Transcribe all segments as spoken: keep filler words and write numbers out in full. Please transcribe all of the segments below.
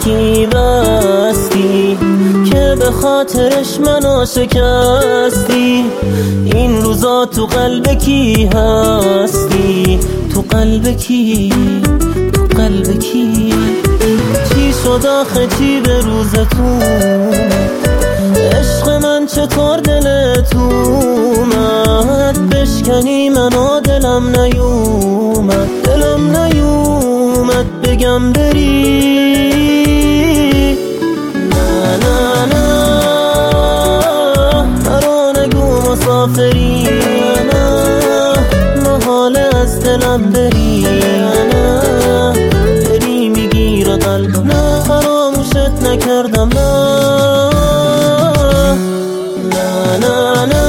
یکی بستی که به خاطرش منو شکستی. این روزا تو قلب کی هستی؟ تو قلب کی؟ تو قلب کی؟ چی شد آخه چی به روزتون؟ عشق من چطور دلت اومد بشکنی منو؟ دلم نیومد دلم نیومد بگم بری. نه نه نه مرا نگو مسافری، نه محاله از دلم بری، نه بری میگیره قلبم، نه فراموشت نکردم، نه نه نه نه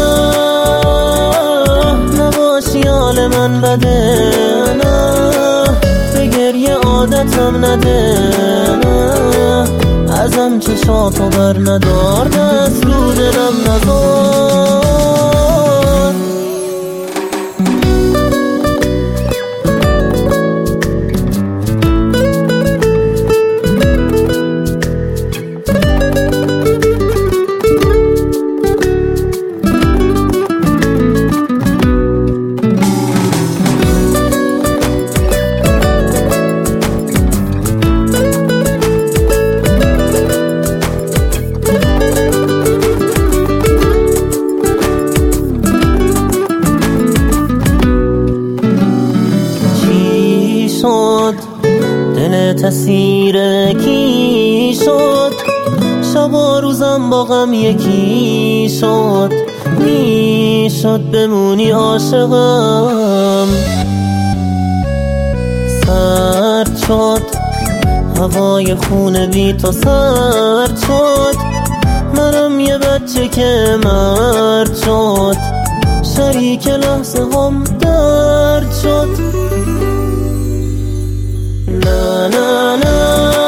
نباشی حال من بده، نه به گریه عادتم نده، نه ازم چشاتو بر ندار، دست رو دلم نذار. دل تسیر کی شد؟ شب و روزم با غم یکی شد، می شد بمونی عاشقم. سرد شد هوای خونه بی تو، سرد شد منم یه بچه که مرد شد، شریک لحظه هم درد شد. نه نه نه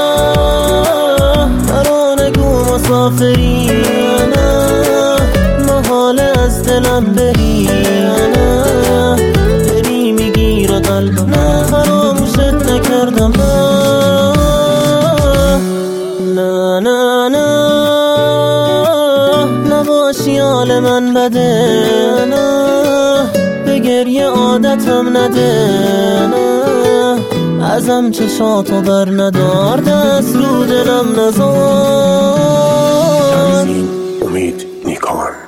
مرا نگو مسافری، نه محاله از دلم بری، نه بری میگیره قلبم، نه فراموشت نکردم، نه نه نه نباشی حال من بده، نه به گریه عادتم نده، نه ازم چشاتو بر ندار، دست رو دلم نذار. امید نیکان.